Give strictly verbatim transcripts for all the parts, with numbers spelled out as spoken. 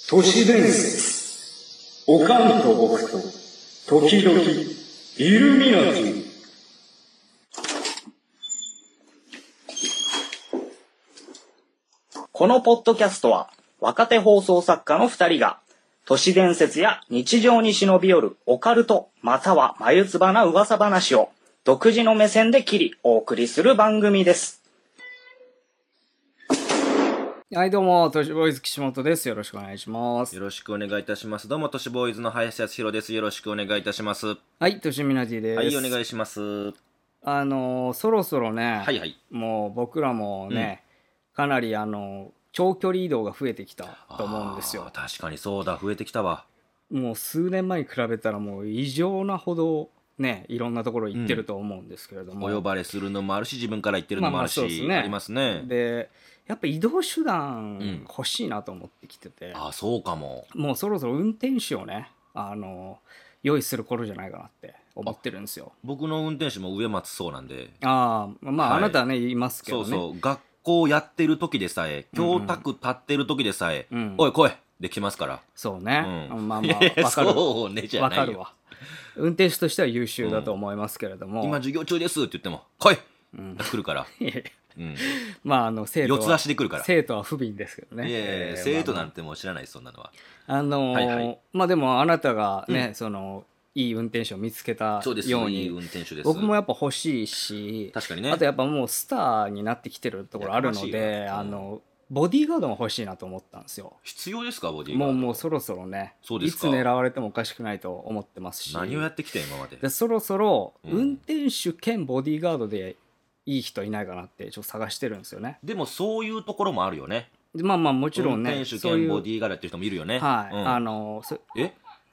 都市伝説。おかんと僕と時々イルミナティ。 このポッドキャストは若手放送作家のふたりが都市伝説や日常に忍び寄るオカルトまたは眉唾な噂話を独自の目線で切りお送りする番組です。 はいどうも、都市ボーイズ岸本です。よろしくお願いします。 よろしくお願いいたします。どうも都市ボーイズの林康弘です。よろしくお願いいたします。 はい、都市ミナティです。 はい、お願いします。 あのー、そろそろね、 はいはい、 もう僕らもね、うん、かなりあの長距離移動が増えてきたと思うんですよ。 確かにそうだ、増えてきたわ。 もう数年前に比べたらもう異常なほどね、いろんなところ行ってると思うんですけれども、 うん、お呼ばれするのもあるし、自分から行ってるのもあるし、まあまあそうですね、ありますね。 でやっぱ移動手段欲しいなと思ってきてて、 うん、あそうかも。 もうそろそろ運転手をね、あの用意する頃じゃないかなって思ってるんですよ。 僕の運転手も上松そうなんで。 ああ、まあ、はい、あなたはね言いますけどね。 そうそう、学校やってる時でさえ、教託立ってる時でさえ、うんうん、おい来いできますから。 そうね、うん、まあまあ分かるそうねじゃないよ。 分かるわ。運転手としては優秀だと思いますけれども、 うん、今授業中ですって言っても来い、うん、来るからうん、 まああの生徒は四つ足で来るから。 生徒は不憫ですけどね。 いやいや、えー、生徒なんてもう知らないです、そんなのは。 あのーはいはい、まあでもあなたがね、うん、そのいい運転手を見つけたように、 いい運転手です。 僕もやっぱ欲しいし、 確かにね、 あとやっぱもうスターになってきてるところあるので、うん、あのボディーガードも欲しいなと思ったんですよ。 必要ですか、ボディーガード。 もうもうそろそろね、いつ狙われてもおかしくないと思ってますし。 何をやってきて今まで。 でそろそろ運転手兼ボディーガードでいい人いないかなってちょっと探してるんですよね。 でもそういうところもあるよね。 まあまあもちろんね、 運転手兼ボディーガードやってる人もいるよね。 はい、 うん、 あのそえ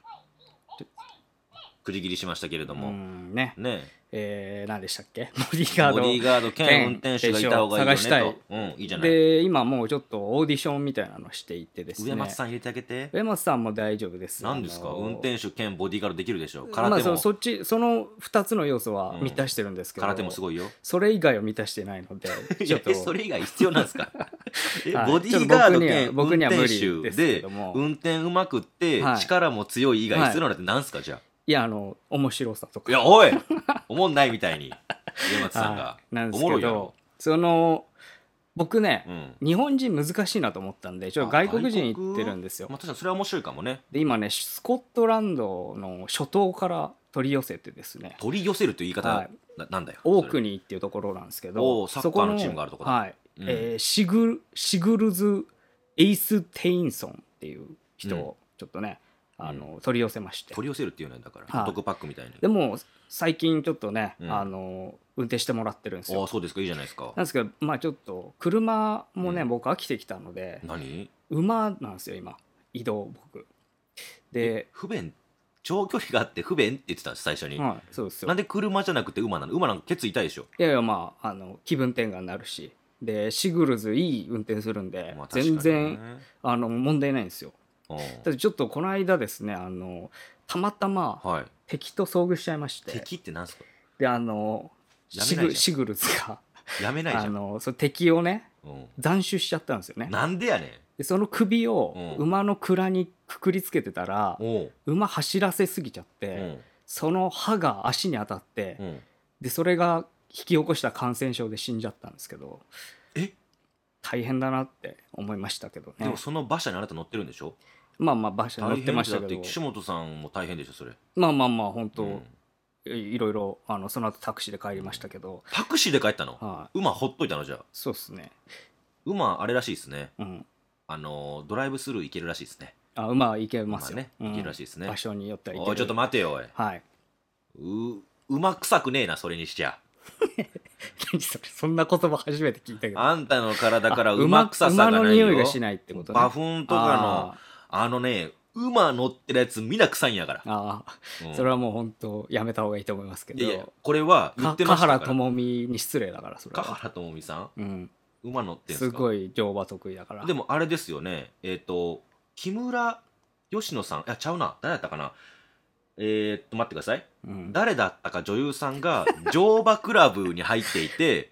くじ切りしましたけれども、 うんねねえー、何でしたっけ、ボディーガードボディーガード兼運転手がいた方がいいよねと。探したい、うん、いいじゃない。 で今もうちょっとオーディションみたいなのしていてですね。 上松さん入れてあげて。 上松さんも大丈夫です。 何ですか、運転手兼ボディーガードできるでしょ。空手も、 まあ、そ, そっちそのふたつの要素は満たしてるんですけど、 うん、空手もすごいよ。 それ以外は満たしてないのでちょっとそれ以外必要なんですかえ、 はい、 ボディーガード兼運僕には無転理です手でけども、 運転うまくって、はい、力も強い以外必要なのって何すか、じゃあ。 いや、あの面白さとか。 いやおいおもんないみたいに上松さんが、はい、 なんですけど、その僕ね、うん、日本人難しいなと思ったんでちょっと外国人行ってるんですよ。 まあ、確かにそれは面白いかもね。 で今ねスコットランドの諸島から取り寄せてですね、 取り寄せるという言い方、はい、な, なんだよ。 オークニーっていうところなんですけど、 サッカーのチームがあるところだ。 はい、うん、えー、シグシグルズ・エイス・テインソンっていう人をちょっとね、うん、あの取り寄せまして。 取り寄せるっていうね、だからお得パックみたいに。 でも最近ちょっとね、うん、あの運転してもらってるんですよ。 ああそうですか、いいじゃないですか。 なんですけど、まあちょっと車もね、うん、僕飽きてきたので。 何？ 馬なんですよ今移動僕で。 不便、長距離があって不便って言ってたんです最初に。 はい、そうですよ。 なんで車じゃなくて馬なの？馬なんかケツ痛いでしょ。 いやいや、まああの気分転換になるし、でシグルズいい運転するんで、まあ全然あの問題ないんですよ。ただちょっとこの間ですね、あのたまたま、はい、敵と遭遇しちゃいまして。 敵ってなんすか？であのシ グ, シグルズがやめないじゃん。あのそ敵をね、うん、斬首しちゃったんですよね。 なんでやねん。 でその首を馬の鞍にくくりつけてたら、うん、馬走らせすぎちゃって、うん、その歯が足に当たって、うん、でそれが引き起こした感染症で死んじゃったんですけど。 え大変だなって思いましたけどね。 でもその馬車にあなた乗ってるんでしょ。 まあまあ馬車に乗ってましたけど。 大変だって岸本さんも大変でしょそれ。 まあまあまあ本当、うんいろいろあのその後タクシーで帰りましたけど。 タクシーで帰ったの？ はい、馬ほっといたの？じゃあそうっすね。 馬あれらしいですね、 うん、 あのドライブスルー行けるらしいですね。 あ馬は行けますよ、 ね、 うん、 行けるらしいですね。 場所によっては行ける。 おいちょっと待てよおい、 はい、 う馬臭くねえなそれにしちゃ何それ、そんな言葉初めて聞いたけど。 あんたの体から馬臭さがないよ。 馬の匂いがしないってことね。 馬糞とかの あ, あのね馬乗ってるやつみんな臭いんやから。 ああ、うん、それはもう本当やめた方がいいと思いますけど。 いやこれは言ってましたから。 華原朋美に失礼だからそれは。 華原朋美さん、 うん、 馬乗ってんすか。 すごい乗馬得意だから。 でもあれですよね、えっ、ー、と木村佳乃さん、いやちゃうな、誰だったかな、えー、っと待ってください、うん、誰だったか女優さんが乗馬クラブに入っていて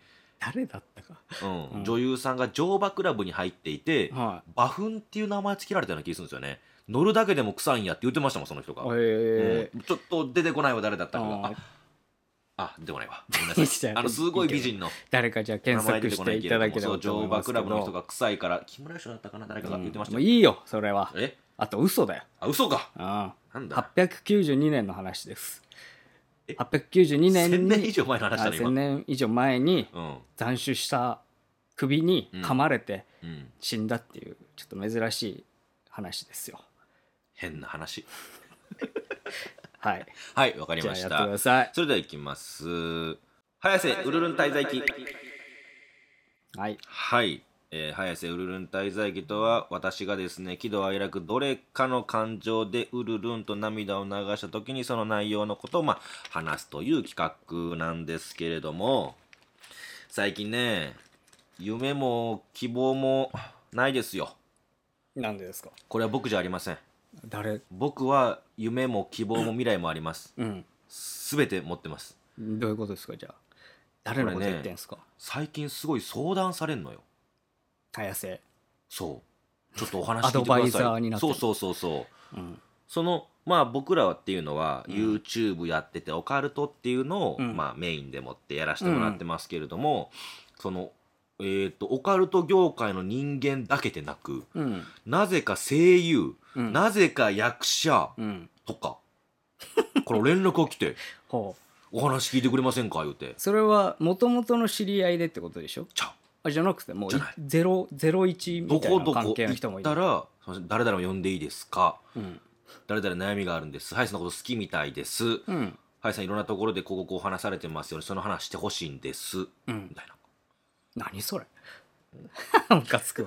誰だったか、 うんうん女優さんが乗馬クラブに入っていて、 はバフンっていう名前つけられたような気がするんですよね。乗るだけでも臭いんやって言ってましたもん、その人が。 い。へえうんちょっと出てこないわ、誰だったかが。 あああ、出てこないわ。ごめんなさい。 じゃああの、すごい美人の。 誰かじゃあ検索していただければと思い乗ますけど。 馬クラブの人が臭いから、木村佳乃だったかな、誰かが言ってましたよ。 もういいよそれは。 えあと嘘だよ。 あ、嘘か。 うんなんだ。 はっぴゃくきゅうじゅうにねんの話です。 えはっぴゃくきゅうじゅうにねんにせんねん以上前の話だね、 あせん今。 年以上前にうん。 斬首した首に噛まれてうん。 死んだっていうちょっと珍しい話ですよ。 変な話。 はい。 はい、わかりじゃあやってくました。 ださい。 それでは行きます。早瀬ウルルン滞在記。 はい。 はい。えー早瀬ウルルン滞在記とは、私がですね、喜怒哀楽どれかの感情でウルルンと涙を流した時にその内容のことを、まあ、話すという企画なんですけれども、最近ね、夢も希望もないですよ。 なんでですか。 これは僕じゃありません。 誰。 僕は夢も希望も未来もあります。 うん。 すべて持ってます。 どういうことですかじゃあ。誰のこと言ってんすか。 最近すごい相談されんのよ。 早瀬。 そう。ちょっとお話聞いてください。 アドバイザーになってるそうそうそうそう。 うん。 そのまあ僕らはっていうのは、 うん YouTube やっててオカルトっていうのを、 うんまあメインでもってやらせてもらってますけれども、そのえっ、とオカルト業界の人間だけでなく、 うん。 なぜか声優、 うん。 なぜか役者うん。 とか、この連絡が来てほう。 お話聞いてくれませんか言うて。 それはもともとの知り合いでってことでしょ。 ちゃあじゃなくてもうじゃないゼロゼロ一どみたいこどこ行な関係の人もいる。 ったらすいません誰々を呼んでいいですか、 うん。 誰々悩みがあるんです、林さんのこと好きみたいです、 うん。 林さんいろんなところでこここう話されてますよね、その話してほしいんですうんみ。たいな。 何それ。ムカつくわ。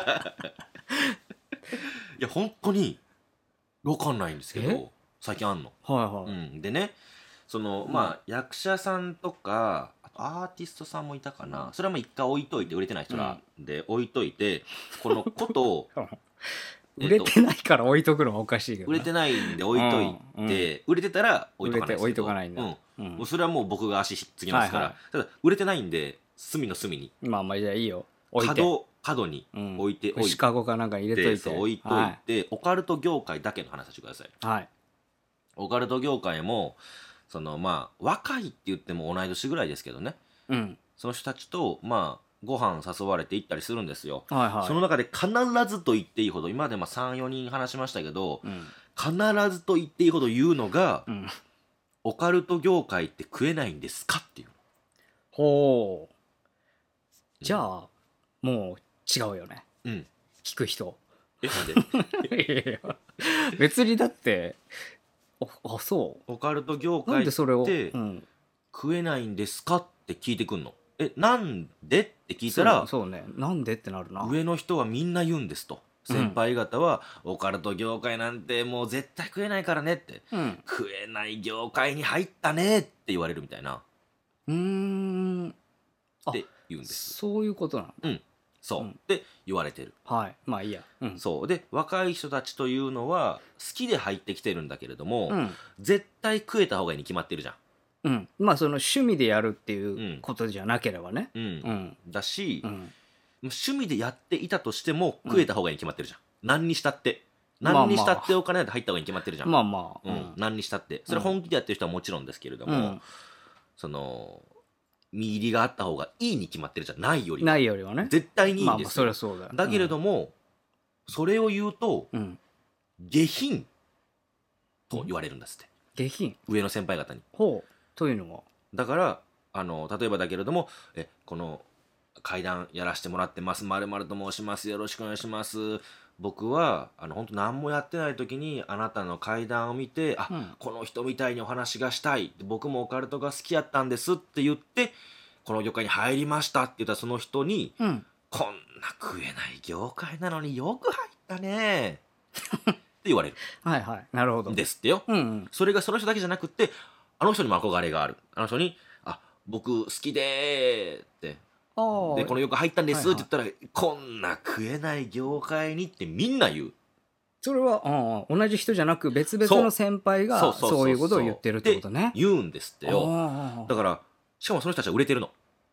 いや本当にわかんないんですけえど最近あんの、 はいはい。 うん、でねそのまあ、役者さんとかあとアーティストさんもいたかな、それはまあ一回置いといて売れてない人らで置いといて、このことを売れてないから置いとくのはおかしいけどな。 売れてないんで置いといて、売れてたら置いとかないですけど売れて置いとかないんだうんうんもうそれはもう僕が足つきますから、 はいはいただ売れてないんで隅の隅にまあまあじゃあいいよ。置いて。 角角にうん置いておいシカゴかなんかに入れとて、 いて。 そう置いといて、オカルト業界だけの話させてください。 はい。はい。 オカルト業界もそのまあ若いって言っても同い年ぐらいですけどね、 うん。 その人たちとまあご飯誘われて行ったりするんですよ。 はいはい。 その中で必ずと言っていいほど、今までまあさんよにん話しましたけど、 うん。 必ずと言っていいほど言うのが、 うん。 オカルト業界って食えないんですかっていう。 ほう。じゃあ、もう違うよね。 うん。 聞く人。 え、なんでいやいや別にだって、あ、あそオカルト業う。な界っんでそれを。 てうん。 食えないんですかって聞いてくんの。え、なんでって聞いたら、 そうそうね。なんでってなるな。 上の人はみんな言うんですと。先輩方は、オカルト業界なんてもう絶対食えないからねって。 うん。 食えない業界に入ったねって言われるみたいな。 うーん。あって言うんです。 そういうことなの。 うん。そう。 うんって言われてる。 はい。まあいいや。うん。 そう。で、若い人たちというのは、好きで入ってきてるんだけれども、 うん。 絶対食えた方がいいに決まってるじゃん。 うん。まあその趣味でやるっていうことじゃなければね。 うん。 うん。 だし、 うん。 趣味でやっていたとしても食えた方がいいに決まってるじゃん。何にしたって。 まあまあ何にしたってお金なんて入った方がいいに決まってるじゃん。 まあまあ。 うん。何にしたって。それ本気でやってる人はもちろんですけれども、 うん。 その、見入りがあった方がいいに決まってるじゃん。ないよりは。 ないよりはね。 絶対にいいまあまあんですよ。 そりゃそうだよ。 だけれども、それを言うと、 うん。 下品と言われるんですって。 下品。 上の先輩方に。 ほう。というのは。 だから、あの、例えばだけれども、え、この、階段やらせてもらってます。まるまると申します。よろしくお願いします。僕は、あの、本当何もやってない時に、あなたの階段を見て、あ、 うんこの人みたいにお話がしたい。僕もオカルトが好きやったんですって言って、この業界に入りましたって言ったその人に、 うん。 こんな食えない業界なのによく入ったねって言われるはいはい。なるほど。 んですってよ。 うんうん。 それがその人だけじゃなくってあの人にも憧れがある、あの人に「あ僕好きでー」ってああ。 でこの業界入ったんですはいはいって言ったら、こんな食えない業界にってみんな言う。 それは、うんうん、同じ人じゃなく別々の先輩がそうそうそうそうそういうことを言ってるってことね。 言うんですってよ。 ああだからしかもその人たちは売れてるの。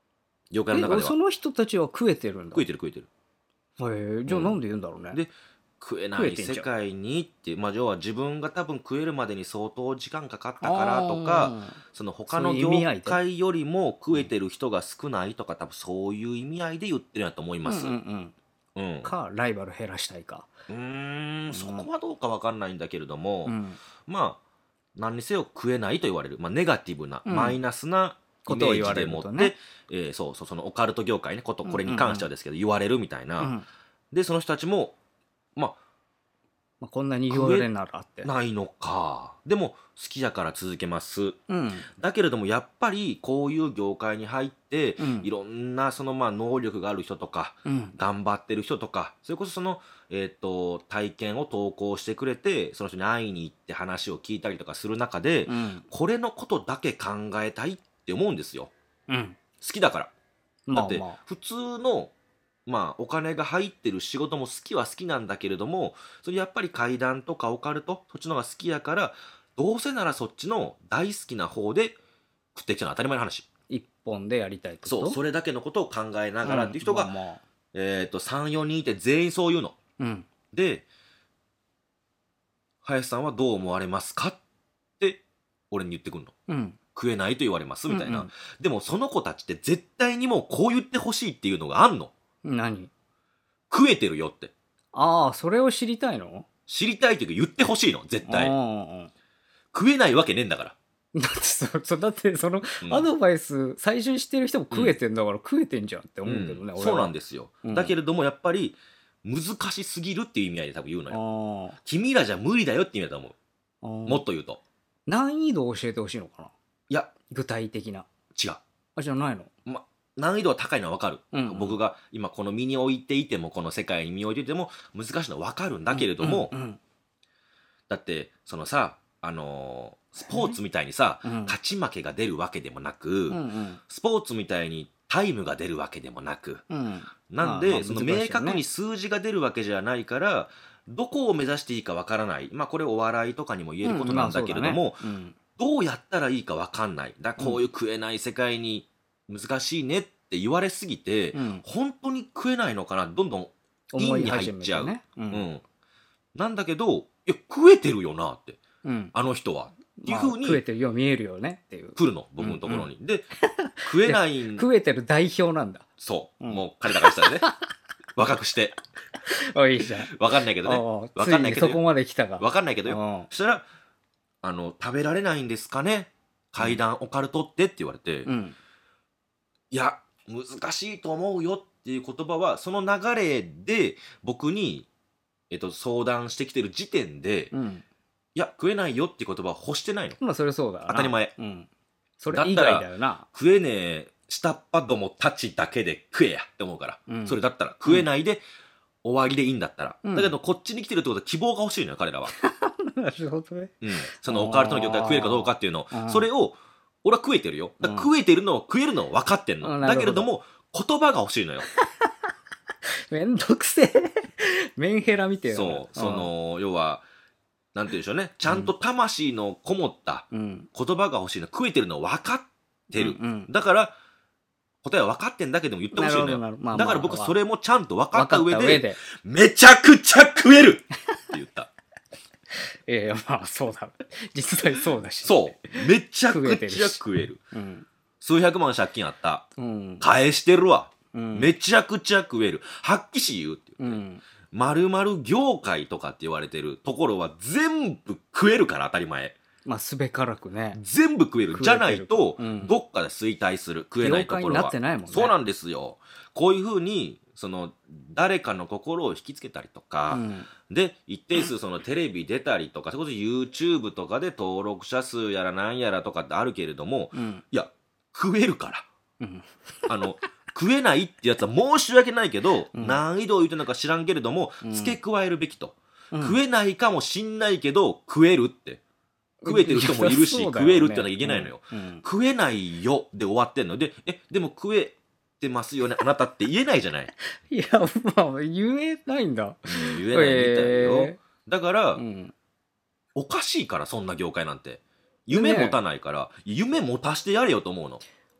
業界の中では。 その人たちは食えてるんだ。 食えてる食えてる。 へえ、じゃあなんで言うんだろうね。 で食えない世界にってまあ要は自分が多分食えるまでに相当時間かかったからとか、その他の業界よりも食えてる人が少ないとか、多分そういう意味合いで言ってるんやと思います。うんうんうん、かライバル減らしたいか。 うーんそこはどうか分かんないんだけれども、うん、まあ何にせよ食えないと言われる、まあ、ネガティブな、うん、マイナスなイメージでもって、ねえー、そうそうそのオカルト業界ねことこれに関してはですけど、言われるみたいな、うん、でその人たちもまあ、 まあこんなに言われならってないのか、でも好きだから続けます、 うん、 だけれどもやっぱりこういう業界に入って、うん、いろんなそのまあ能力がある人とか、うん、頑張ってる人とか、それこそその、えー、と体験を投稿してくれてその人に会いに行って話を聞いたりとかする中で、うん、これのことだけ考えたいって思うんですよ、 うん、 好きだから。だって普通のまあお金が入ってる仕事も好きは好きなんだけれども、それやっぱり怪談とかオカルトそっちの方が好きやから、どうせならそっちの大好きな方で食ってきたのは当たり前の話。 一本でやりたいってこと。 そうそれだけのことを考えながらっていう人が、うんまあまあえー、とさんよにんいて全員そう言うの、 うん、 で林さんはどう思われますかって俺に言ってくるの、 うん、 食えないと言われますみたいな、うんうん、でもその子たちって絶対にもうこう言ってほしいっていうのがあんの。 何？ 食えてるよって。 ああ、それを知りたいの？ 知りたいというか言ってほしいの絶対。食えないわけねえんだから。 だってそそだってその、うん、アドバイス最初にしてる人も食えてんだから、うん、食えてんじゃんって思うけどね、 うん、そうなんですよ、うん、だけれどもやっぱり難しすぎるっていう意味合いで多分言うのよ。君らじゃ無理だよって意味だと思う。もっと言うと難易度を教えてほしいのかな。 いや具体的な。 違う。 あ、じゃないの。 ま難易度は高いのは分かる、うんうん、僕が今この身に置いていてもこの世界に身を置いていても難しいのは分かるんだけれども、 うんうんうん、 だってそのさあのー、スポーツみたいにさ、うん、勝ち負けが出るわけでもなく、 うんうん、 スポーツみたいにタイムが出るわけでもなく、 うん、 なんで、まあまあその明確に数字が出るわけじゃないからどこを目指していいか分からない。まあこれお笑いとかにも言えることなんだけれども、 うんまあねうん、 どうやったらいいか分かんない。だこういう食えない世界に難しいねって言われすぎて、うん、本当に食えないのかな、どんどん陰に入っちゃう、 ねうんうん、 なんだけどいや食えてるよなって、 うん、 あの人はっていう風に、 まあ、食えてるよう見えるよねっていう来るの僕のところに、うんうん、で食えない食えてる代表なんだ。 そう、うん、もう彼らからしたらね若くしておいいじゃん。 分かんないけどね分かんないけどそこまで来たか分かんないけどよ。そしたらあの食べられないんですかね怪談オカルトってって言われて、 うん、 いや難しいと思うよっていう言葉はその流れで僕に、えっと、相談してきてる時点で、 うん、 いや食えないよっていう言葉は欲してないの。 まあそれそうだな当たり前、 うん、それ以外だよな。 だったら食えねえ下っ端どもたちだけで食えやって思うから、うん、それだったら食えないで終わりでいいんだったら、うん、だけどこっちに来てるってことは希望が欲しいのよ彼らはなるほどね、 うん、そのオカルトの業界食えるかどうかっていうのを、それを俺は食えてるよ。だから食えてるのを食えるのを分かってんの、うん、だけれども言葉が欲しいのよめんどくせえメンヘラみたいな。 そうその要はなんて言うんでしょうね、ちゃんと魂のこもった言葉が欲しいの、食えてるの分かってる、 うんうん、 だから答えは分かってんだけども言ってほしいのよ、まあまあ、だから僕それもちゃんと分かった上 で, 上でめちゃくちゃ食えるって言ったいやいやまあそうだ実際そうだし、 そうめちゃくちゃ食える、 うん、 数百万借金あった、 うん、 返してるわ、 うん、 めちゃくちゃ食える、はっきし言うって言って、 うん 〇〇業界とかって言われてるところは全部食えるから当たり前。 まあすべからくね全部食えるじゃないと、うん、どっかで衰退する食えないところは業界になってないもんね。 そうなんですよ。こういうふうにその誰かの心を引きつけたりとか、うん、で一定数そのテレビ出たりとかそれこそ YouTube とかで登録者数やらなんやらとかってあるけれども、 うん、 いや食えるから、 うん、 あの食えないってやつは申し訳ないけど、うん、難易度を言うてるのか知らんけれども、うん、付け加えるべきと、うん、食えないかもしんないけど食えるって食えてる人もいるし、ね、食えるってのはいけないのよ、 うんうん、 食えないよで終わってんので、えでも食えてますよねあなたって言えないじゃないいやまあ言えないんだ、うん、 言えないみたいよ、えー、だから、 うん、 おかしいからそんな業界なんて夢持たないから、ね、夢持たしてやれよと思うの。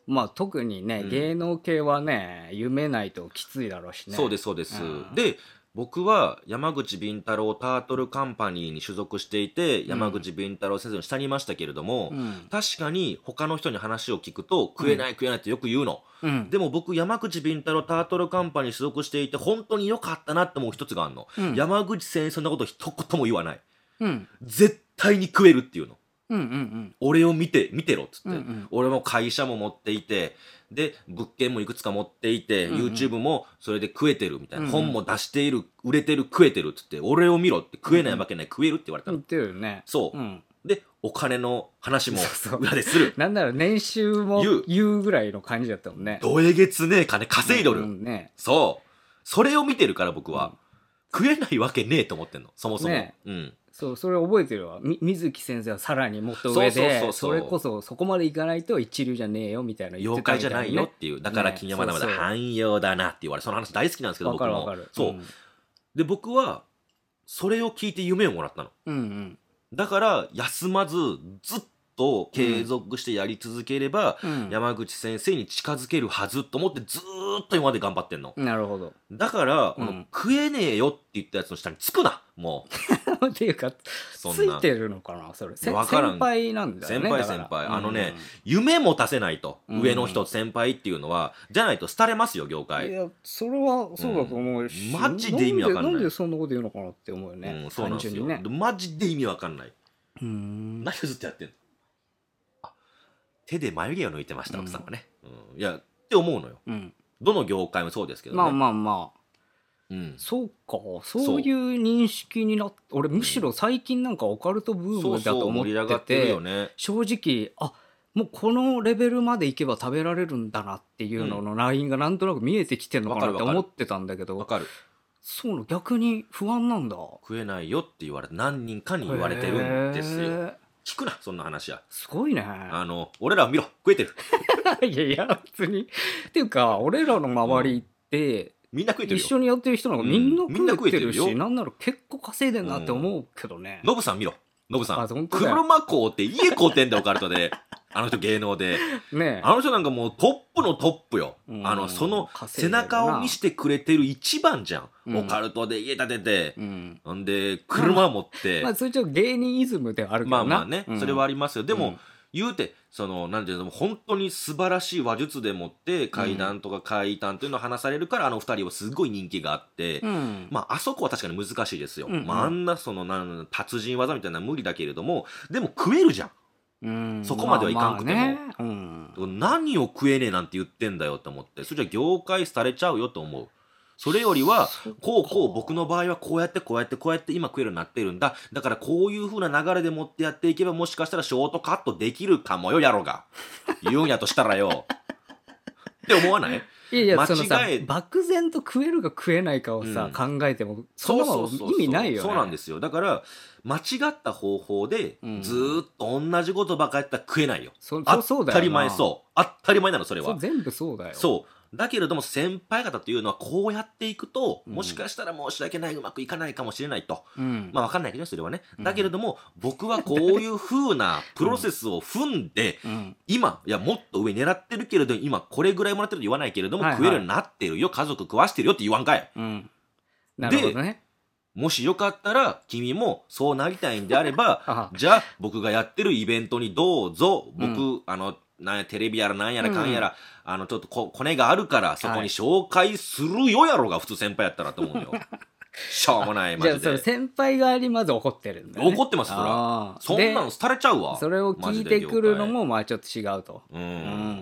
まあ特にね、うん、芸能系はね夢ないときついだろうしね。 そうですそうです、うん、で僕は山口敏太郎タートルカンパニーに所属していて、うん、山口敏太郎先生の下にいましたけれども、うん、確かに他の人に話を聞くと、食えない食えないってよく言うの、うん、でも僕山口敏太郎タートルカンパニーに所属していて本当に良かったなって思う一つがあるの、うん、山口先生そんなこと一言も言わない、うん、絶対に食えるっていうの、うんうんうん、俺を見て見てろっつって、うんうん、俺も会社も持っていてで物件もいくつか持っていて、うんうん、YouTube もそれで食えてるみたいな、うんうん、本も出している売れてる食えてるっつって俺を見ろって食えないわけない、うんうん、食えるって言われたの。 言ってるよね。 そう、うん、でお金の話も裏でする。 なんだろう年収も言うぐらいの感じだったもんね。 どえげつねえ金稼いどる、うんうんね、そうそれを見てるから僕は、うん、食えないわけねえと思ってんのそもそも、ね、うんそうそれ覚えてるわ。水木先生はさらにもっと上でそれこそそこまでいかないと一流じゃねえよみたいな言ってたみたいな、ね、 妖怪じゃないよっていうだから君はまだまだ汎用だなって言われその話大好きなんですけど僕もそう、うん、で僕はそれを聞いて夢をもらったの、うんうん、だから休まずずっと継続してやり続ければ、うん、山口先生に近づけるはずと思ってずーっと今まで頑張ってんの。 なるほど。 だから、うん、食えねえよって言ったやつの下につくなもうっていうかついてるのかなそれ。先輩なんだよね。 先輩先輩、うん、あのね夢持たせないと、うん、上の人先輩っていうのはじゃないと廃れますよ業界。 いやそれはそうだと思うし、 うん、マジで意味わかんない。 なんでそんなこと言うのかなって思うよね、 うん、そうなんですよ、ね、マジで意味わかんない。うーん何をずっとやってんの。手で眉毛を抜いてました、奥さんはね、うん、いやって思うのよ、うん、どの業界もそうですけどね。 まあまあまあ、うん、そうかそういう認識になって俺むしろ最近なんかオカルトブームだと思ってて、そうそう盛り上がってるよね、正直あもうこのレベルまでいけば食べられるんだなっていうののラインがなんとなく見えてきてるのかなって思ってたんだけど、 わかるそうの逆に不安なんだ。 食えないよって言われて何人かに言われてるんですよ。聞くなそんな話は。 すごいね。 あの俺らを見ろ食えてるいやいや普通にっていうか俺らの周りって、うん、 みんな食えてるよ。 一緒にやってる人なんかみんな食えてるし、うん、なんなら結構稼いでんなって思うけどね。 ノブさん見ろノブさん車買うて家買うてんだよオカルトであの人芸能で、ね、あの人なんかもうトップのトップよ、うん、あのその背中を見せてくれてる一番じゃん、うん、オカルトで家建てて、うん、んで車持って、 まあ、まあそれちょっと芸人イズムではあるけどな。 まあまあね、うん、それはありますよ。でも、うん、言うてそのなんていうの本当に素晴らしい話術でもって怪談とか怪談というのを話されるから、うん、あの二人はすごい人気があって、うん、まああそこは確かに難しいですよ、うんうん、まあ、あんなそのなん達人技みたいなのは無理だけれどもでも食えるじゃん。うん、そこまではいかんくても、まあまあねうん、何を食えねえなんて言ってんだよと思ってそれじゃ業界廃れちゃうよと思う。それよりはこうこう僕の場合はこうやってこうやってこうやって今食えるようになってるんだだからこういう風な流れで持ってやっていけばもしかしたらショートカットできるかもよやろが言うんやとしたらよって思わない？ いやいや間違えそのさ漠然と食えるか食えないかをさ、うん、考えてもそんなの意味ないよね。 そうなんですよ。だから間違った方法で、うん、ずーっと同じことばっかりやったら食えないよ。そそそうだよな。 当たり前そう当たり前なのそれは。 そ全部そうだよ。 そうだけれども先輩方というのはこうやっていくと、うん、もしかしたら申し訳ないうまくいかないかもしれないと、うん、まあ分かんないけどそれはね、うん、だけれども僕はこういう風なプロセスを踏んで、うん、今いやもっと上狙ってるけれど今これぐらいもらってると言わないけれども、はいはい、食えるようになってるよ家族食わしてるよって言わんかい、うん、 なるほどね。 もしよかったら君もそうなりたいんであればじゃあ僕がやってるイベントにどうぞ僕、うん、あのなんやテレビやらなんやらかんやら、うん、あのちょっとこコネがあるからそこに紹介するよやろが、はい、普通先輩やったらと思うのよしょうもないマジで。 じゃあそれ先輩側にまず怒ってるんだね。 怒ってますそらそんなの廃れちゃうわ。 それを聞いてくるのもまあちょっと違うと。うん、うん、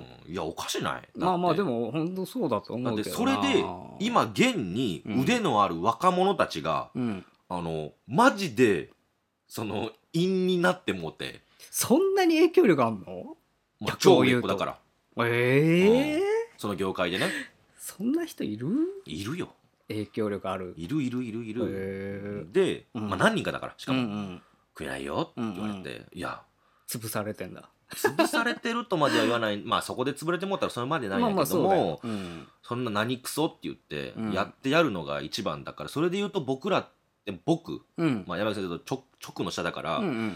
いやおかしない。 まあまあでも本当そうだと思うけどな。 それで今現に腕のある若者たちが、うん、あのマジでその陰になってもうて。 そんなに影響力あんの？ まあ、超売れっ子だからええーうん、 その業界でね。 そんな人いる？ いるよ。 影響力ある。 いるいるいるいる、えー、で、うん、まあ何人かだからしかも、うんうん、食えないよって言われて、うんうん、いや潰されてんだ。 潰されてるとまでは言わないまあそこで潰れてもったらそれまでないんだけども、まあまあ そ, う、うん、そんな何クソって言ってやってやるのが一番だから、それで言うと僕らって僕、うん、まあ山口先生と直の下だから、うんうん、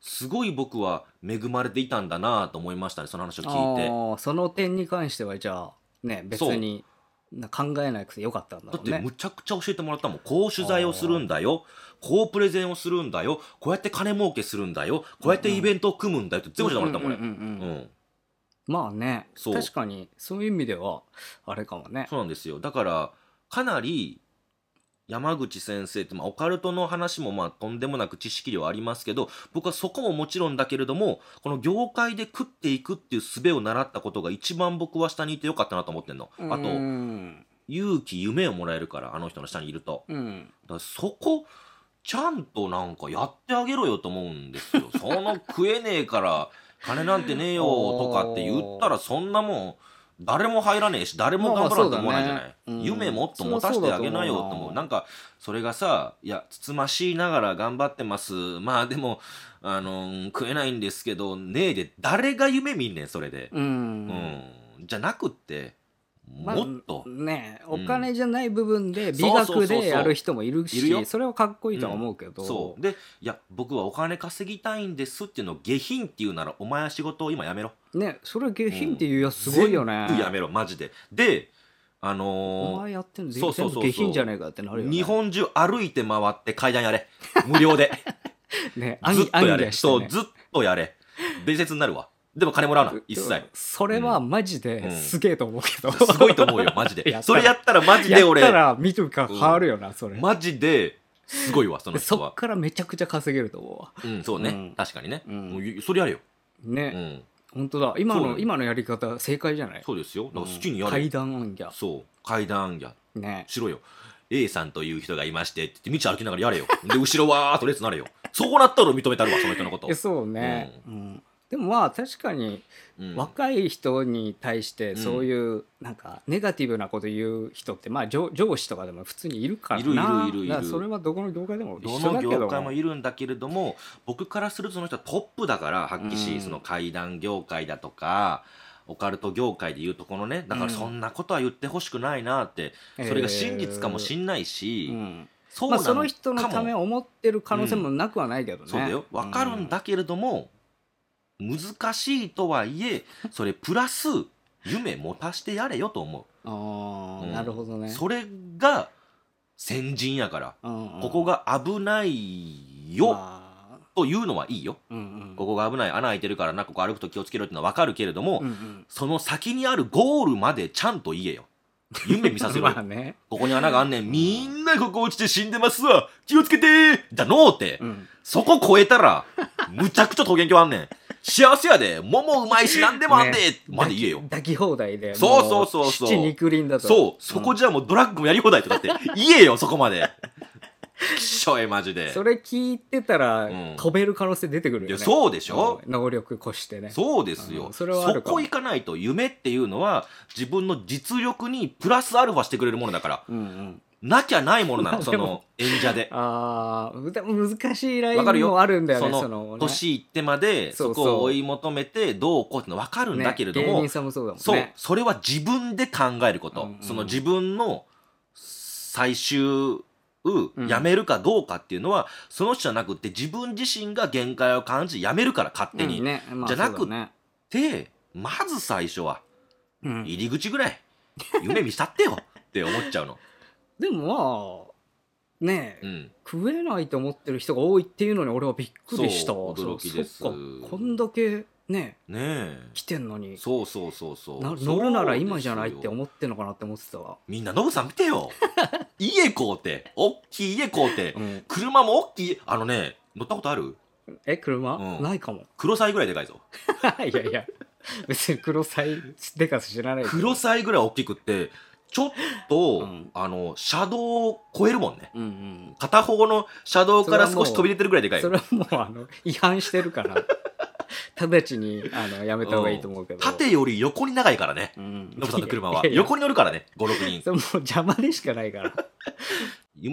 すごい僕は恵まれていたんだなと思いましたね、その話を聞いて。 あその点に関してはじゃあね別に考えなくてよかったんだろうね。 だってむちゃくちゃ教えてもらったもん。こう取材をするんだよ、こうプレゼンをするんだよ、こうやって金儲けするんだよ、こうやってイベントを組むんだよって全部教えてもらったもん俺。 うんうんうんうんうんまあねそう確かにそういう意味ではあれかもね。 そうなんですよ。だからかなり山口先生って、まあ、オカルトの話もまあとんでもなく知識量ありますけど、僕はそこももちろんだけれども、この業界で食っていくっていう術を習ったことが一番僕は下にいてよかったなと思ってんの。あとうん勇気夢をもらえるから、あの人の下にいると。 うんだからそこちゃんとなんかやってあげろよと思うんですよ。その食えねえから金なんてねえよとかって言ったら、そんなもん誰も入らねえし誰も頑張らんと思わないじゃない、 まあまあそうだねうん夢もっと持たせてあげなよと思う。 そりゃそうだと思うななんかそれがさ、いやつつましいながら頑張ってます、まあでもあの食えないんですけどねえで誰が夢見んねんそれで、 うんうん、じゃなくってまあもっと、 ねうんお金じゃない部分で美そうそうそうそう学でやる人もいるいるよしそれはかっこいいとは思うけど、 そうで、いや僕はお金稼ぎたいんですっていうのを下品っていうならお前は仕事を今やめろ。 ねそれ下品っていうやつすごいよね、 全部やめろマジで。であおのー前やってんのそうそうそうそう全部下品じゃねえかってなるよね。 日本中歩いて回って階段やれ無料でねずっとやれ、 暗記してねそうずっとやれ伝説になるわ。でも金もらうな一切。 それはマジですげえと思うけど、 すごいと思うよマジでやったらそれやったらマジで俺やったら見るか変わるよな、それマジですごいわその人は。 そっからめちゃくちゃ稼げると思うわ。 うんそうね、 うん確かにね、 うんもうそれやれよ、うね、 ん、 本当だ今そうだよの今のやり方正解じゃない。 そうですよ。だから好きにやれよ、 階段暗記そう階段やねしろよ。 A さんという人がいましてって言って道歩きながらやれよ。で後ろわーっと列なれよ。そうなったら認めたるわその人のことえ。そうね、うんでもまあ確かにうん若い人に対してそういうなんかネガティブなこと言う人ってまあ上上司とかでも普通にいるからな。 いるいるいるいるだからそれはどこの業界でも一ど緒だけどの業界もいるんだけれども、僕からするとその人はトップだから発揮し、 うんその怪談業界だとかオカルト業界でいうとこのね、だからそんなことは言ってほしくないなって、 うんそれが真実かもしんないし、 うんそうなのかも、 まあその人のためを思ってる可能性もなくはないけどね、 そうだよ分かるんだけれども、難しいとはいえそれプラス夢持たしてやれよと思う。 ああ、 うんなるほどね。 それが先人やから、 うんうんここが危ないよ、 まあというのはいいよ。 うんうんここが危ない、穴開いてるからな、ここ歩くと気をつけろってのは分かるけれども、 うんうんその先にあるゴールまでちゃんと言えよ。夢見させろよ。 まあね、 ここに穴があんねん。みんなここ落ちて死んでますわ。気をつけてーじゃのうて、 うん、 そこ超えたら、むちゃくちゃ桃源郷あんねん。幸せやで、桃うまいし何でもあんで、 ねまで言えよ。 抱き放題でそうそうそうそう七肉林だとそう、そこじゃもうドラッグもやり放題とかって言えよ、そこまで。きっしょい、マジで。 それ聞いてたら、 うん飛べる可能性出てくるよね。 いやそうでしょ、 うん能力越してね。 そうですよ、 うんそれはあるかもそこ行かないと。夢っていうのは自分の実力にプラスアルファしてくれるものだから、 うんうん、 なきゃないものなの、 まあその演者で。 ああでも難しいラインわかるよもあるんだよね。 そそのの年いってまでそうそうそこを追い求めてどうこうっての分かるんだけれども、 ね芸人さんもそうだもんね。 そうそれは自分で考えること、 うんうんその自分の最終うんやめるかどうかっていうのは、その人じゃなくて自分自身が限界を感じやめるから勝手に、 うんねまあじゃなくそうだねでまず最初はうん入り口ぐらい夢見したってよって思っちゃうの。 でもまあねえ、 うん食えないと思ってる人が多いっていうのに俺はびっくりしたわ。 そう驚きですそっかこんだけねねえ来てんのにそうそうそうそうなそう乗るなら今じゃないってですよ思ってんのかなって思ってたわ。 みんなノブさん見てよ家買うておっきい家買うて、 うん車もおっきい、あのね乗ったことある？ え車、 うんないかも。 黒サイぐらいでかいぞ。 いやいや別に黒サイでかさ知らないけど黒サイぐらい大きくってちょっと、 うんあの車道を越えるもんね。 うんうん片方の車道から少し飛び出てるぐらいでかいよ。 それはもうあの違反してるから直ちにあのやめた方がいいと思うけど、 縦より横に長いからね、 うんノブさんの車はいやいや横に乗るからね、ごろくにん。 それもう邪魔でしかないから夢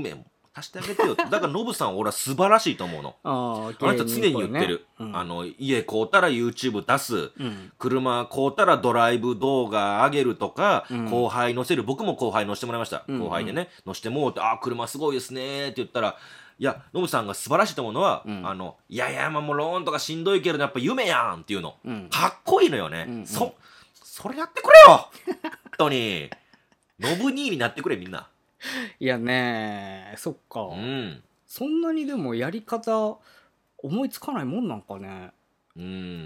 足してあげてよって。だからノブさん俺は素晴らしいと思うの。 ああの人常に言ってる、 うん、 あの家買うたら YouTube 出す、 うん、 車買うたらドライブ動画上げるとか、 うん、 後輩乗せる。僕も後輩乗せてもらいました、 うん、 後輩でね乗せてもうて、あ車すごいですねって言ったら、いやノブさんが素晴らしいと思うのは、うん、あのいやいやまあもうローンとかしんどいけどやっぱ夢やんっていうの、うん、かっこいいのよね、うんうん、そそれやってくれよ本当にノブ兄になってくれみんな。 いやねそっか、 うん、 そんなにでもやり方思いつかないもんなんかね。 うん、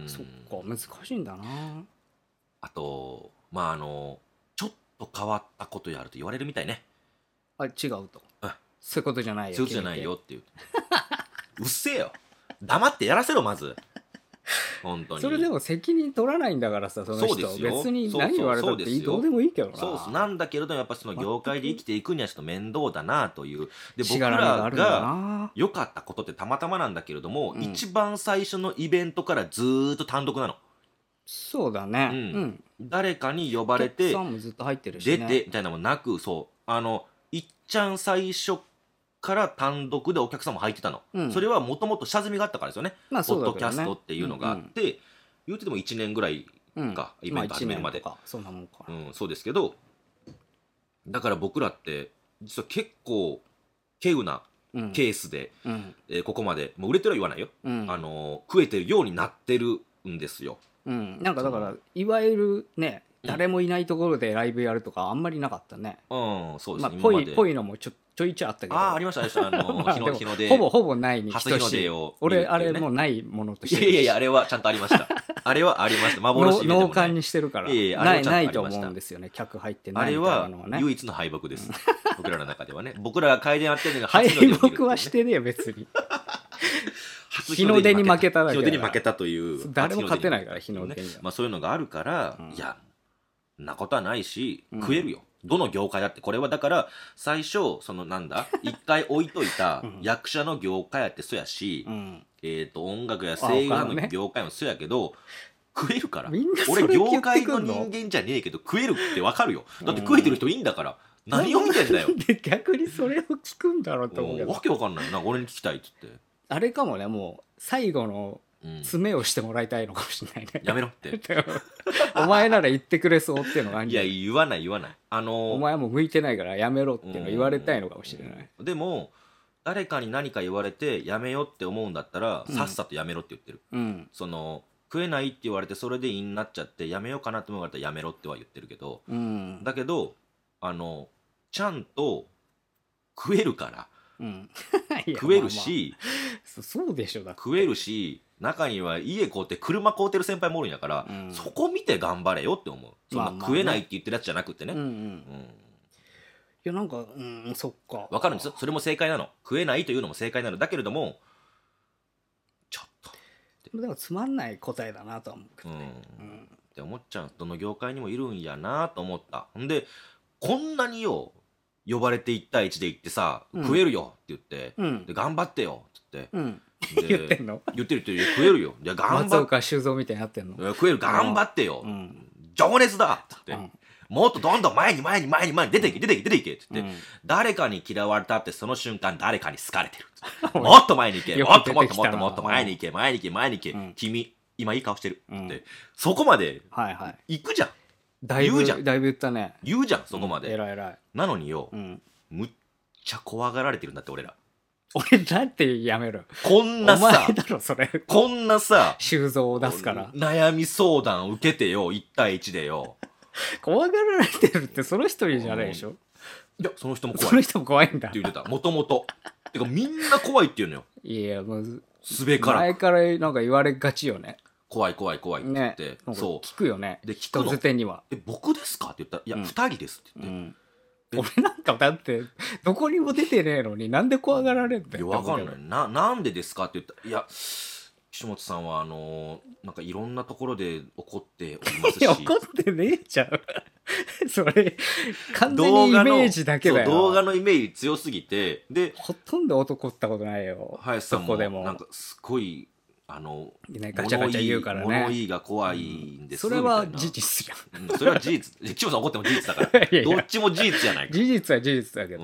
そっか難しいんだな。 あとまああのちょっと変わったことやると言われるみたいね。 あ違うと、うん、そういうことじゃないよ、 そういうことじゃないよっていううっせえよ黙ってやらせろまず本当に。 それでも責任取らないんだからさその人。そうですよ、別に何言われたっていいどうでもいいけどな。 そうそうなんだけれどもやっぱその業界で生きていくにはちょっと面倒だなという。で僕らが良かったことってたまたまなんだけれども、うん、一番最初のイベントからずーっと単独なの。 そうだね、うんうん、誰かに呼ばれて出てみたいなのもなく、そうあのいっちゃん最初から単独でお客さんも入ってたの、うん、それはもともと下積みがあったからですよね、まあ、ポッドキャストっていうのがあって、うんうん、言うててもいちねんぐらいか、うん、イベント始めるまで、 まあ、そんなもんか、 うん、そうですけど、だから僕らって実は結構稀有なケースで、うんえー、ここまでもう売れてるは言わないよ、うん、あの食えてるようになってるんですよ、 うん、なんかだからいわゆるね誰もいないところでライブやるとかあんまりなかったね。 うん、そうですね。 まあ、ぽい、ぽいのもちょ、ちょいちょいあったけど。 ああ、ありました、ありました。あの、 まあ、 日の、日の出。 ほぼほぼないに等しい。初日の出を、 俺、あれもうないものとして。 いやいや、あれはちゃんとありました。あれはありました。幻脳幹にしてるから。 いやいや、 ない、ないと思うんですよね。客入ってないみたいなのはね。 あれは唯一の敗北です。僕らの中ではね。僕らが回転やってるのが初日の出を見る、ね。敗北はしてねえよ、別に。日の出に負けただけ。 日の出に負けたという。 誰も勝てないから、日の出に。 まあそういうのがあるから、いや、なことはないし食えるよ、うん、どの業界だって。これはだから最初そのなんだ一回置いといた役者の業界やってそうやし、うん、えーと音楽や声優の業界もそうやけど、ね、食えるから。俺業界の人間じゃねえけど食えるってわかるよ。だって食えてる人いいんだから、うん、何を見てんだよ。 で逆にそれを聞くんだろうと思うけど、 わけわかんないな。俺に聞きたいって言ってあれかもね。もう最後の詰めをしてもらいたいのかもしれないね、 うん、やめろってお前なら言ってくれそうっていうのがあるんじゃない。 いや言わない言わない、あのー、 お前はもう向いてないからやめろっていうの言われたいのかもしれない。 でも誰かに何か言われてやめようって思うんだったら、うん、さっさとやめろって言ってる、うん、その食えないって言われてそれでいいになっちゃってやめようかなって思われたらやめろっては言ってるけど、うん、だけどあのちゃんと食えるから、うん、食えるし、まあまあ、そうでしょ。だって食えるし中には家買うて車買うてる先輩もおるんやから、うん、そこ見て頑張れよって思う。そんな食えないって言ってるやつじゃなくてね、まあまあね、うんうんうん、いやなんかうんそっか分かるんですよ。それも正解なの。食えないというのも正解なの。だけれどもちょっとでもつまんない答えだなとは思うけどね、 うんうん、って思っちゃう。どの業界にもいるんやなと思った。んでこんなによ呼ばれていち対いちで行ってさ、うん、食えるよって言って、うん、で頑張ってよって言って、うん言ってんの言ってる言ってる食えるよ。いや頑張っ松岡修造みたいになってんの。 食える頑張ってよ、うん、情熱だって言って、うん、もっとどんどん前に前に前に前に出ていけ出ていけ出ていけって言って、うん、誰かに嫌われたってその瞬間誰かに好かれてるもっと前に行けもっともっともっともっと前に行け前に行け前に行け、うん、君今いい顔してるって、うん、そこまで行くじゃん、 はいはい、言うじゃん。だいぶ言ったね。 言うじゃんそこまで、 うん、偉い偉い。 なのによ、うん、むっちゃ怖がられてるんだって俺ら。 俺だってやめろ。 こんなさ、 お前だろそれ。 こんなさ、 修造を出すから。 悩み相談受けてよ、いち対いちでよ。 怖がられてるってその一人じゃないでしょ。うん、 いや、その人も怖い。 その人も怖いんだ。 って言ってた。もともと。てかみんな怖いって言うのよ。 いや、もう、 すべから。 前からなんか言われがちよね。 怖い怖い怖いって言って。ね、 そう。聞くよね。で、聞くの。人づてには。 え、僕ですかって言ったら、いや、二、うん、人ですって言って。うん俺なんかだってどこにも出てねえのになんで怖がられんだよ。 いや分かんないな。なんでですかって言ったら、いや岸本さんはあのー、なんかいろんなところで怒っておりますし。いや怒ってねえじゃんそれ完全にイメージだけだよ。 動画のイメージ強すぎて、でほとんど男ったことないよ。 林さんもなんかすごいあのガチャガチャ言うからね。 物言いが怖いんです、 うん、それは事実やん、うん、それは事実。岸本さん怒っても事実だからどっちも事実じゃないか。 事実は事実だけど、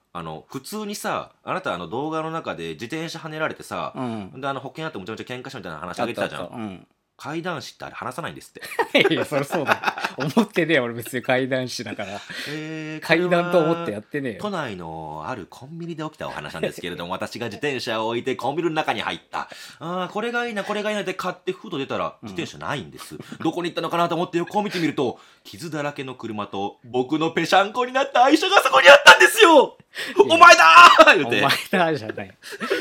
あの普通にさ、あなたあの動画の中で自転車跳ねられてさ、 うん、 であの保険あってむちゃむちゃ喧嘩したみたいな話あげてたじゃん。 あったあった、うん、 怪談師ってあれ話さないんですって。 いやそりゃそうだ思ってねえ俺別に怪談師だから、えー、怪談と思ってやってねえよ。 都内のあるコンビニで起きたお話なんですけれども私が自転車を置いてコンビニの中に入った。あーこれがいいなこれがいいなって買ってふと出たら自転車ないんです、うん、どこに行ったのかなと思って横を見てみると傷だらけの車と僕のぺしゃんこになった愛車がそこにあったんですよ。お前だー言うて、 お前だーじゃない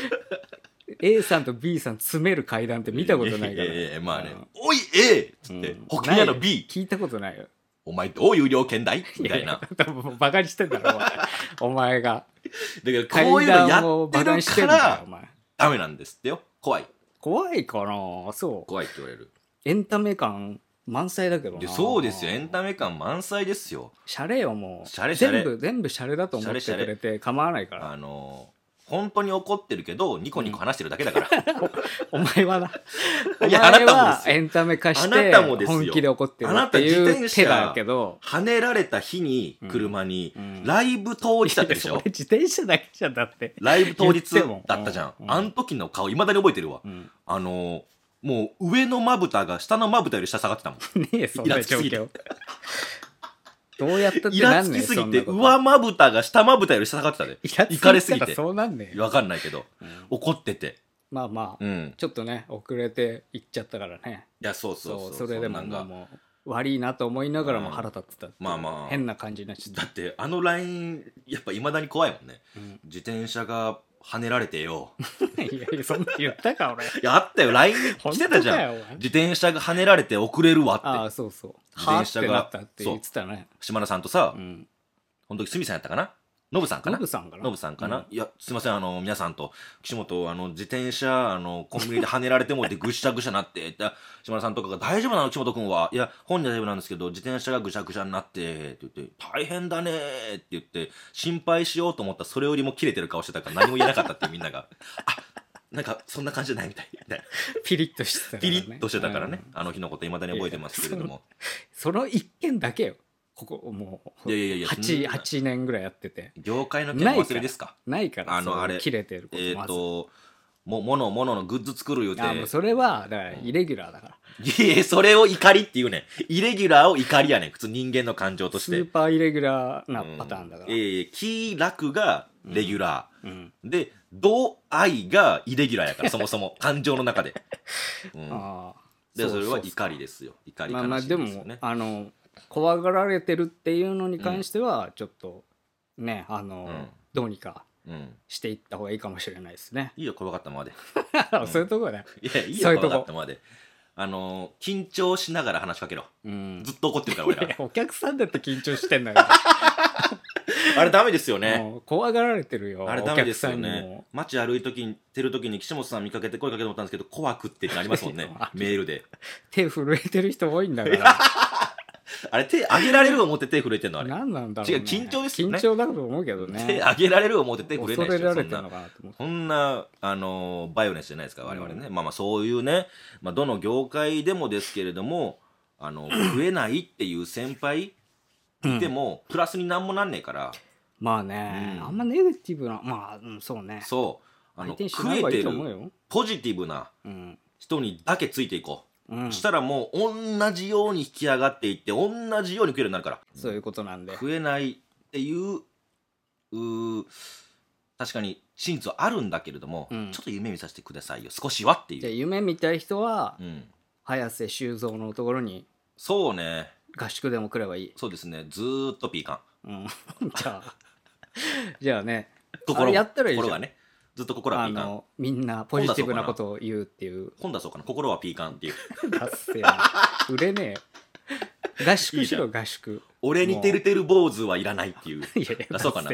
A さんと B さん詰める階段って見たことないから。 いやいやいやまあね、うん、おい A っつって、うん、保険屋の B 聞いたことないよ。 お前どういう料金だいみたいな。 いやいやバカにしてんだろお前お前が。 だからこういうのやってるからダメなんですってよ。怖い怖いかな。そう怖いって言われる。 エンタメ感満載だけどな。 そうですよエンタメ感満載ですよ。 シャレよもう。 シャレシャレ全部全部シャレだと思ってくれて構わないから。 あのー本当に怒ってるけどニコニコ話してるだけだから、 うん、お前はなお前はエンタメ化して本気で怒ってるっていう手だけど、 跳ねられた日に車にライブ当日だったでしょ、うんうん、 自転車だけじゃだってライブ当日だったじゃん、うん、あの時の顔いまだに覚えてるわ、うん、あのー、もう上のまぶたが下のまぶたより下下がってたもん。 ねえそんな状況どうやったってイラつきすぎて上まぶたが下まぶたより下がってたで。イカれすぎてそうなんねえ。わかんないけど、うん、怒っててまあまあ、うん、ちょっとね遅れて行っちゃったからね。 いやそうそうそうそうそれでももう悪いなと思いながらも腹立ってたって、 うん、まあまあ変な感じになっちゃった。 だってあのラインやっぱいまだに怖いもんね、うん、自転車が跳ねられてよいやいやそんな言ったか俺。いやあったよ ライン 来てたじゃん。自転車が跳ねられて遅れるわって。 ああそうそう自転車がはってなったって言ってたね。 島田さんとさ、うん、この時鷲見さんやったかなノブさんかなノブさんかなノブさんかな、うん、いやすいませんあの皆さんと岸本あの自転車あのコンビニで跳ねられてもってぐしゃぐしゃなって島田さんとかが大丈夫なの岸本君はいや本人は大丈夫なんですけど自転車がぐしゃぐしゃになってって言って大変だねって言って心配しようと思ったらそれよりもキレてる顔してたから何も言えなかったってみんながあなんかそんな感じじゃないみたいなピリッとしてたからね。 ピリッとしてたからね、うん、あの日のこと未だに覚えてますけれどもその一件だけよここもういやいやいや 8, 8年ぐらいやってて業界の件忘れですか。 ないからあのあれ切れてることえっ、ー、ともものもののグッズ作る言うてあもうそれはだからイレギュラーだから、 うん、いやそれを怒りっていうねイレギュラーを怒りやねん普通人間の感情としてスーパーイレギュラーなパターンだから、 うん、えー、気楽がレギュラー、うんうん、で度愛がイレギュラーやからそもそも感情の中で、うん、あでそれは怒りですよ。怒り悲しみですよね。まあまあでもあの怖がられてるっていうのに関してはちょっとね、うん、あの、うん、どうにかしていった方がいいかもしれないですね。 いいよ怖かったまで、 うん、そういうとこだよ。 いやいいよ怖かったまであの緊張しながら話しかけろ、うん、ずっと怒ってるから俺らお客さんだって緊張してんのよあれダメですよね。 怖がられてるよ。 あれダメですよね。街歩いてる時に岸本さん見かけて声かけて思ったんですけど怖くってってなりますもんねメールで手震えてる人多いんだからあれ手上げられる思って手震えてんのあれ何なんだろう、ね、 違う緊張ですよね。 緊張だと思うけどね。 手上げられる思って手震えない恐れられたのかなと思って。 そんなあのバイオレンスじゃないですか我々ね、うん、まあまあそういうね、まあ、どの業界でもですけれどもあの増えないっていう先輩いても、うん、プラスになんもなんねえからまあね、うん、あんまネガティブなまあ、うん、そうねそうあの増えてるポジティブな人にだけついていこう、うん、したらもう同じように引き上がっていって同じように食えるようになるから。 そういうことなんで増えないっていうう確かに真実はあるんだけれども、うん、ちょっと夢見させてくださいよ少しはっていう。 じゃあ夢見たい人は、うん、早瀬修造のところにそうね合宿でも来ればいい。 そうですねずーっとピーカン、うん、 じゃあじゃあね心やったらいいじゃん。 心がねずっと心はピーカン。あのみんなポジティブなことを言うっていう本出そうかな心はピーカンっていうだっせー売れねえ合宿しろ合宿。 俺にてるてる坊主はいらないっていういやいや出そうかな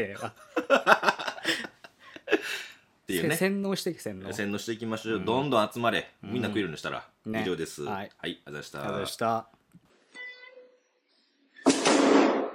っていうね。 洗脳していき洗脳洗脳していきましょう、うん、どんどん集まれみんな食えるようにしたら、うん、以上です、 ね、はい、 はい、ありがとうございました。 ありがとうございました。